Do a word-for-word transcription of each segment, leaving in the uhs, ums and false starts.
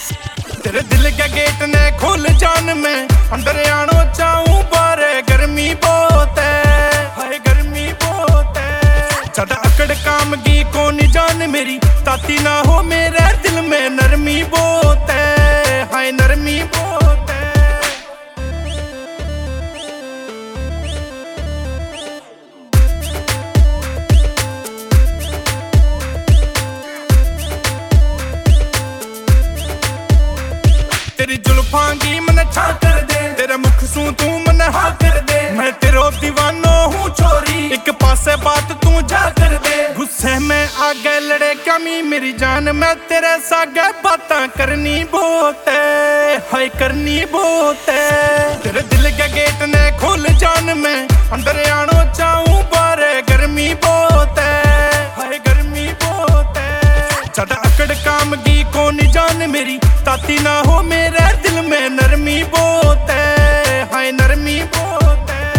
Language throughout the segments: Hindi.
तेरे दिल के गेट ने खोल जान में अंदर आनो चाहूं बारे गर्मी बहुत है, हाय गर्मी बहुत है। ज्यादा अकड़ काम की कौन जान मेरी ताती ना हो मेरे दिल में नरमी बहुत है, हाय नरमी बहुत है। तेरी जुल्फां की मन छा कर दे, तेरा मुख सू तू मन हा कर दे। मैं तेरो दीवानो हूँ छोरी, एक पासे बात तू जा कर दे। गुस्से में आगे लड़े कमी मेरी जान, मैं तेरे सागे बातां करनी बहुत है, हाय करनी बहुत है। तेरे दिल के गेट ने खोल जान में अंदर आनो चाहूं बारे गर्मी बहुत है, हाय गर्मी बहुत है। ज्यादा अकड़ काम की कौन जान मेरी ताती ना हो मेरे दिल में नरमी बहुत है, हाय नरमी बहुत है।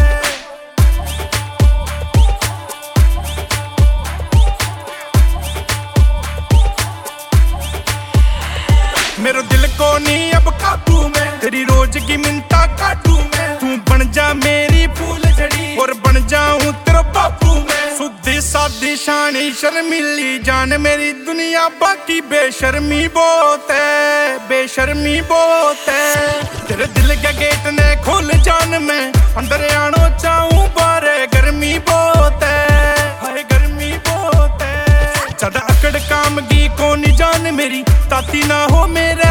मेरे दिल को नहीं अब काबू में, तेरी रोज की मिन्नता काटू मैं। तू बन जा मेरी फूल झड़ी और बन जाऊं तेरा बापू मैं। सुधी सादी शानी शर्मीली जान मेरी दुनिया बाकी बेशर्मी बहुत है, बेशर्मी बहुत है। तेरे दिल के गेट ने खोल जान में अंदर आनो चाहूं बारे गर्मी बहुत है, हाय गर्मी बहुत है। ज्यादा अकड़ काम की कौन जान मेरी ताती ना हो मेरे